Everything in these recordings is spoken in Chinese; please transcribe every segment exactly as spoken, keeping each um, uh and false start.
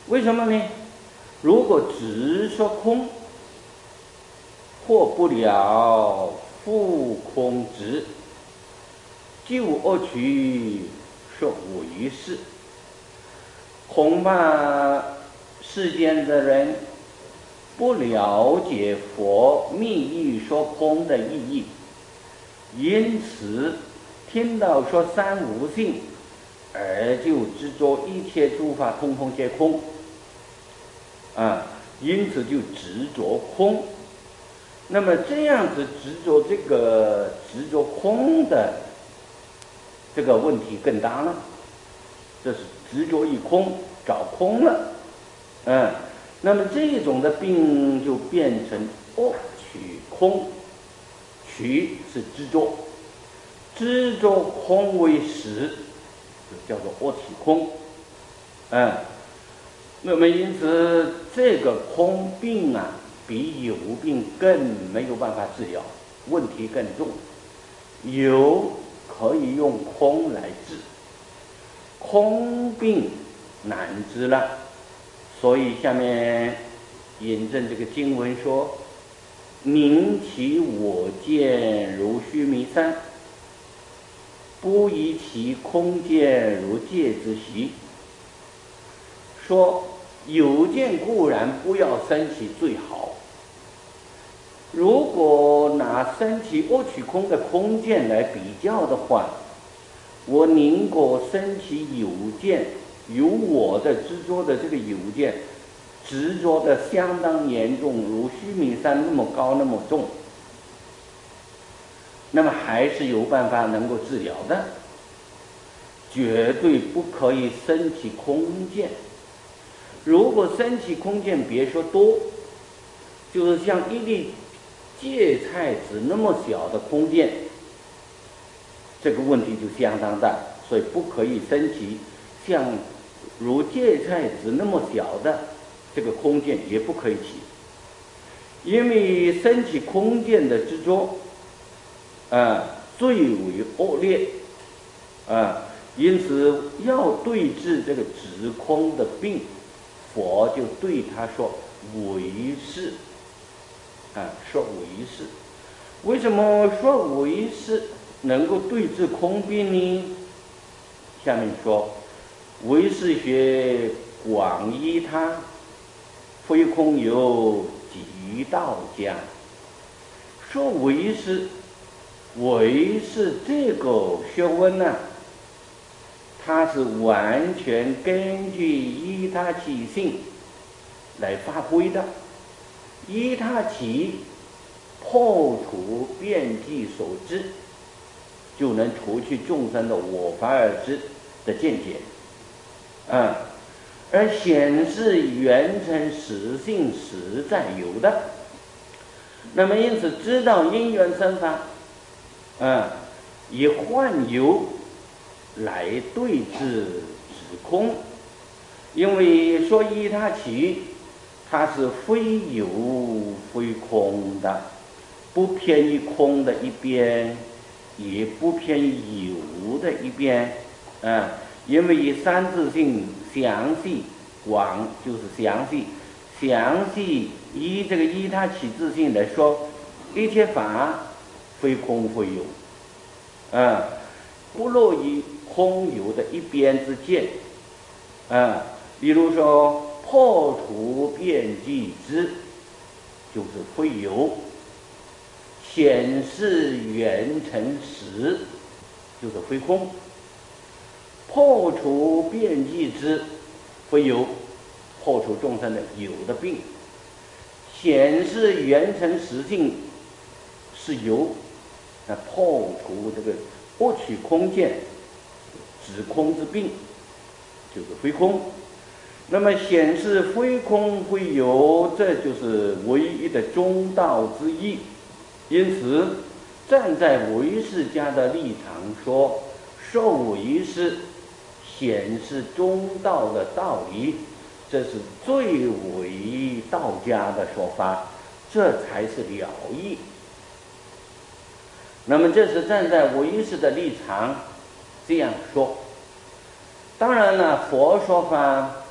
为什么呢？如果只说空，破不了复空执，就恶取说唯识。恐怕世间的人不了解佛密意说空的意义，因此听到说三无性，而就执着一切诸法通通皆空，啊，因此就执着空。那么这样子执着这个执着空的这个问题更大了，这是执着于空，找空了，嗯，那么这种的病就变成恶取空，取是执着，执着空为实，就叫做恶取空，嗯，那么因此这个空病啊，比有病更没有办法治疗，问题更重。有可以用空来治，空病难治了。所以下面引证这个经文说：“宁其我见如须弥山，不以其空见如芥子席。”说有见固然不要生起最好，如果拿生起恶取空的空见来比较的话，我宁可生起有见，有我的执着的这个有见，执着的相当严重，如须弥山那么高那么重，那么还是有办法能够治疗的，绝对不可以生起空见。如果生起空见，别说多，就是像一粒芥菜籽那么小的空见，这个问题就相当大，所以不可以生起像如芥菜籽那么小的这个空见，也不可以起，因为生起空见的执着，啊，最为恶劣，啊，因此要对治这个执空的病，佛就对他说唯识。啊，说唯识，为什么说唯识能够对治空病呢？下面说，唯识学广依他，非空有极道家。说唯识，唯识这个学问呢、啊，它是完全根据依他起性来发挥的。依他起破除遍计所知，就能除去众生的我法而知的见解，啊，而显示缘成实性实在有的。那么因此知道因缘生法，啊，以幻有来对治止空，因为说依他起，它是非有非空的，不偏于空的一边，也不偏于有的一边，啊，因为以三自性详细广就是详细，详细依这个依他起自性来说，一切法非空非有，啊，不落于空有的一边之见，啊，比如说。破除遍计之，就是非有；显示缘成实，就是非空。破除遍计之，非有；破除众生的有的病，显示缘成实性是有。那破除这个恶取空见，止空之病，就是非空。那么显示非空非有，这就是唯一的中道之意。因此，站在唯识家的立场说，说唯识显示中道的道理，这是最为道家的说法，这才是了义。那么这是站在唯识的立场这样说。当然了，佛说法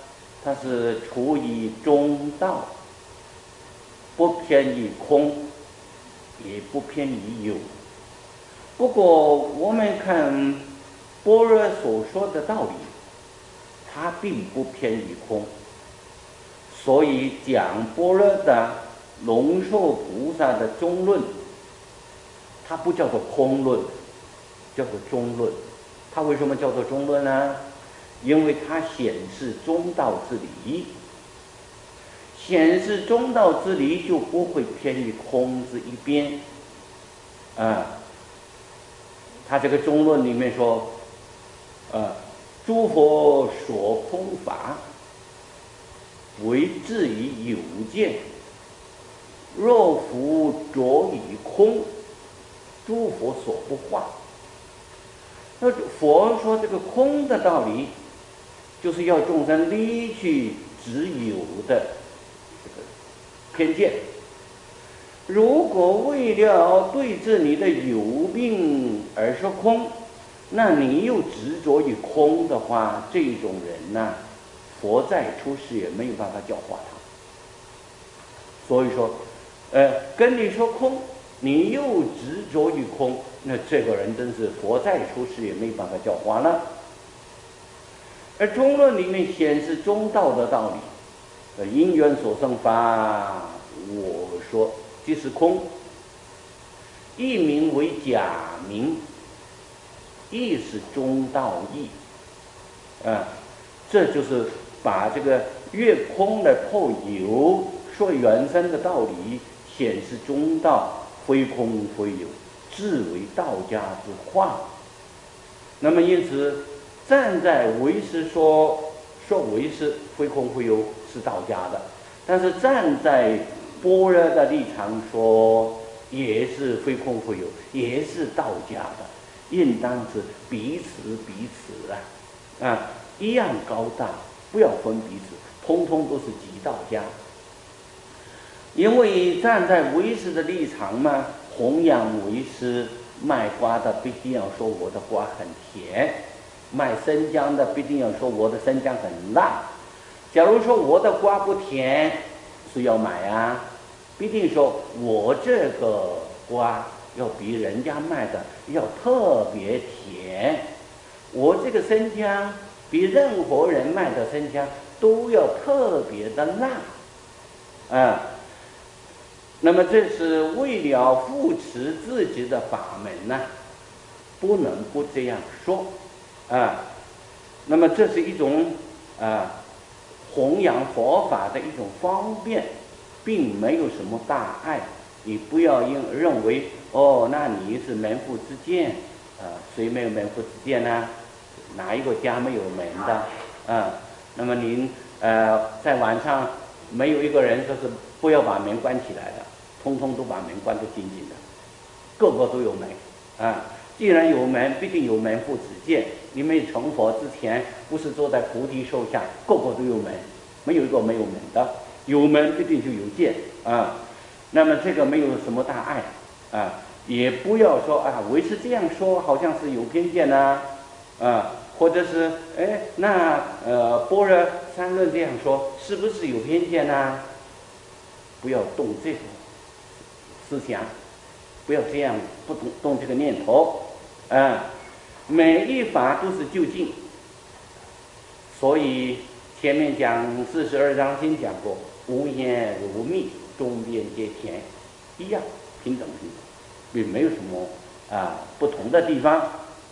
它是处于中道，不偏于空，也不偏于有。不过我们看般若所说的道理，它并不偏于空，所以讲般若的龙树菩萨的中论，它不叫做空论，叫做中论。它为什么叫做中论呢？因为它显示中道之理，显示中道之理就不会偏于空之一边。啊，他这个中论里面说，呃，诸佛所空法，为至于有见。若复着于空，诸佛所不化。那佛说这个空的道理，就是要众生离去执有的这个偏见。如果为了对治你的有病而说空，那你又执着于空的话，这种人呢、啊，佛再出世也没有办法教化他。所以说，呃，跟你说空，你又执着于空，那这个人真是佛再出世也没办法教化了。而中论里面显示中道的道理，呃，因缘所生法，我说即是空，一名为假名，亦是中道义。啊，这就是把这个越空的透有说原生的道理，显示中道非空非有，自为道家之化。那么因此，站在唯识说说唯识非空非有是道家的，但是站在般若的立场说也是非空非有，也是道家的，应当是彼此彼此啊，啊，一样高大，不要分彼此，通通都是极道家。因为站在唯识的立场嘛，弘扬唯识，卖瓜的必定要说我的瓜很甜，卖生姜的必定要说我的生姜很辣。假如说我的瓜不甜，是要买啊，必定说我这个瓜要比人家卖的要特别甜，我这个生姜比任何人卖的生姜都要特别的辣啊。那么这是为了扶持自己的法门呢、啊，不能不这样说啊。那么这是一种啊弘扬佛法的一种方便，并没有什么大碍。你不要因认为哦，那你是门户之见啊，谁没有门户之见呢？哪一个家没有门的啊？那么您呃在晚上没有一个人说是不要把门关起来的，通通都把门关得紧紧的，个个都有门啊。既然有门，必定有门户之见。你们成佛之前，不是坐在菩提树下，个个都有门，没有一个没有门的。有门必定就有见啊。那么这个没有什么大碍啊，也不要说啊，唯识这样说好像是有偏见呐 啊, 啊，或者是哎，那呃般若三论这样说是不是有偏见呐、啊？不要动这种思想，不要这样不动动这个念头啊。每一法都是究竟，所以前面讲四十二章经讲过，无言如蜜，中边皆甜，一样平等平等，并没有什么啊不同的地方。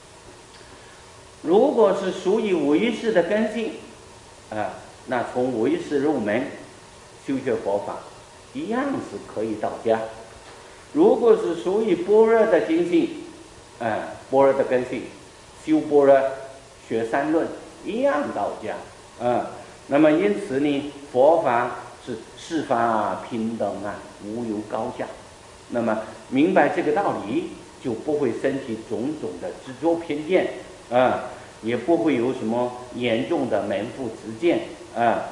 如果是属于唯识的根性啊，那从唯识入门修学佛法，一样是可以到家。如果是属于般若的根性，啊，般若的根性，修般若学三论，一样到家啊。那么因此呢，佛法是四法平等啊，无有高下。那么明白这个道理，就不会升起种种的执着偏见啊，也不会有什么严重的门户之见啊。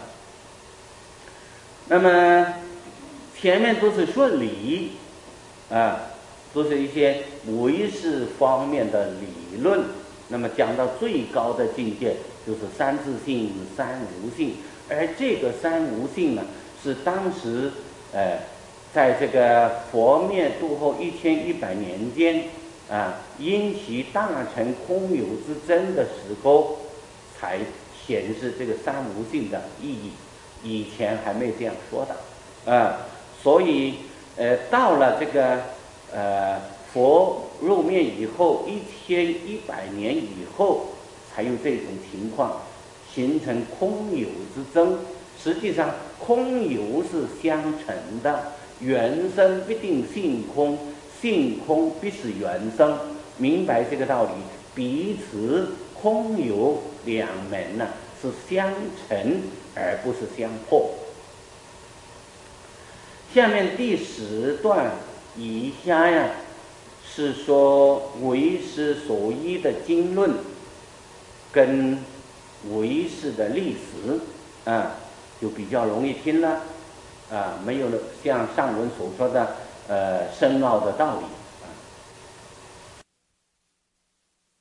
那么前面都是顺理啊，都是一些唯识方面的理论那么讲到最高的境界就是三自性、三无性，而这个三无性呢，是当时呃，在这个佛灭度后一千一百年间啊，因其大乘空有之真的时候，才显示这个三无性的意义。以前还没这样说的啊，所以呃，到了这个呃佛入灭以后一千一百年以后，才有这种情况，形成空有之争。实际上，空有是相成的，缘生必定性空，性空必是缘生。明白这个道理，彼此空有两门呢、啊，是相成而不是相破。下面第十段以下呀，是说唯识所依的经论跟唯识的历史啊，就比较容易听了啊，没有了像上文所说的呃深奥的道理。